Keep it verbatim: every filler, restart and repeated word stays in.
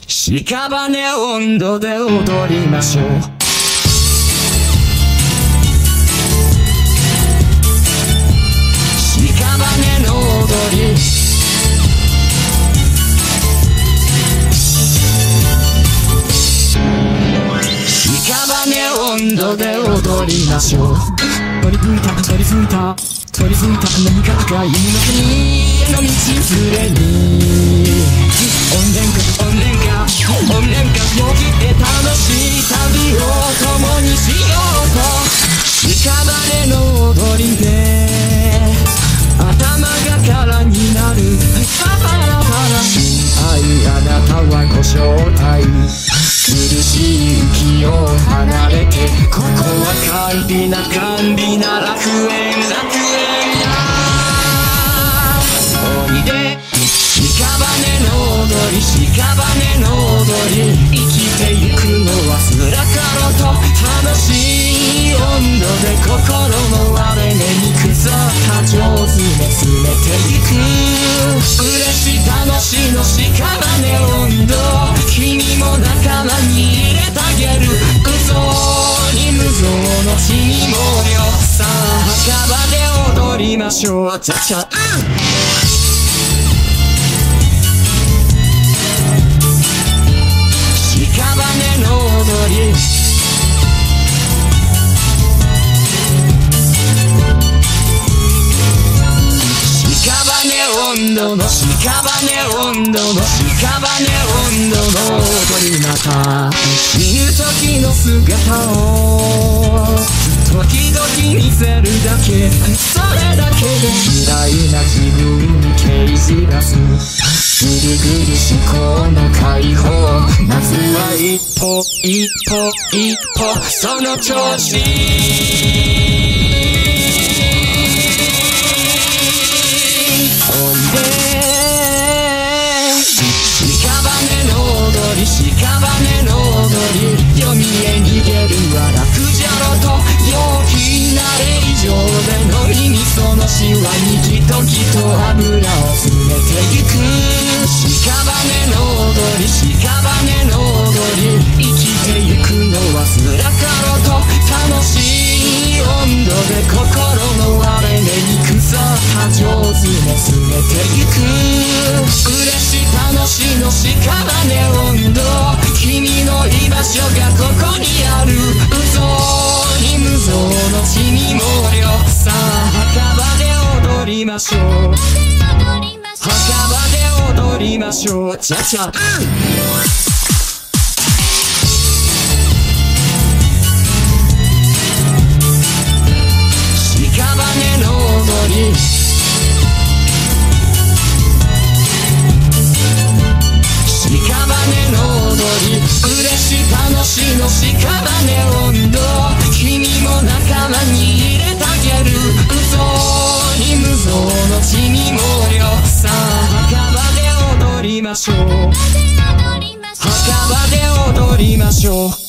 屍温度で踊りましょう。屍の踊り、屍温度で踊りましょう。取り吹いた取り吹いた取り吹いた何か赤いの国への道すれに音源か音源か音源かよぎって楽しい旅を共にしようと。屍の踊りで頭が空になるパパラパラ心配あなたはご招待。苦しい息を離れてここは甘美な甘美な楽園楽園だ。おいで屍の踊り屍の踊り、生きてゆくのはすらかろと楽しい温度で心の割れ目に腐った上手で詰めてゆく。嬉し楽しの屍温度、君も仲間に入れてあげる。嘘に無造の血にもよ。さあ墓場で踊りましょう。チャチャ、うん屍の踊り、屍温度の屍温度の屍温度の踊り。また死ぬ時の姿を時々見せるだけ、それだけで嫌いな気分にけいじらす。ぐるぐる思考の解放、まずは一歩一歩一歩その調子。おいで屍の踊り屍の踊り、夜見へ逃げるは楽じゃろと陽気な令状で飲みにそのシワにギトギト油を詰めてゆく。屍の踊り屍の踊り、生きてゆくのはすらかろと楽しい温度で心の割れ目に腐った上手で詰めてゆく。嬉し楽しの屍温度、君の居場所がここにある。嘘に無造の血にもよ。さあ墓場で踊りましょう。墓場で踊りましょう。チャチャ、うん屍の踊り、屍の踊り、嬉し楽しの屍温度、君も仲間に入れてあげる。嘘に無造の血にもよ。さあ墓場で踊りましょう。墓場で踊りましょう。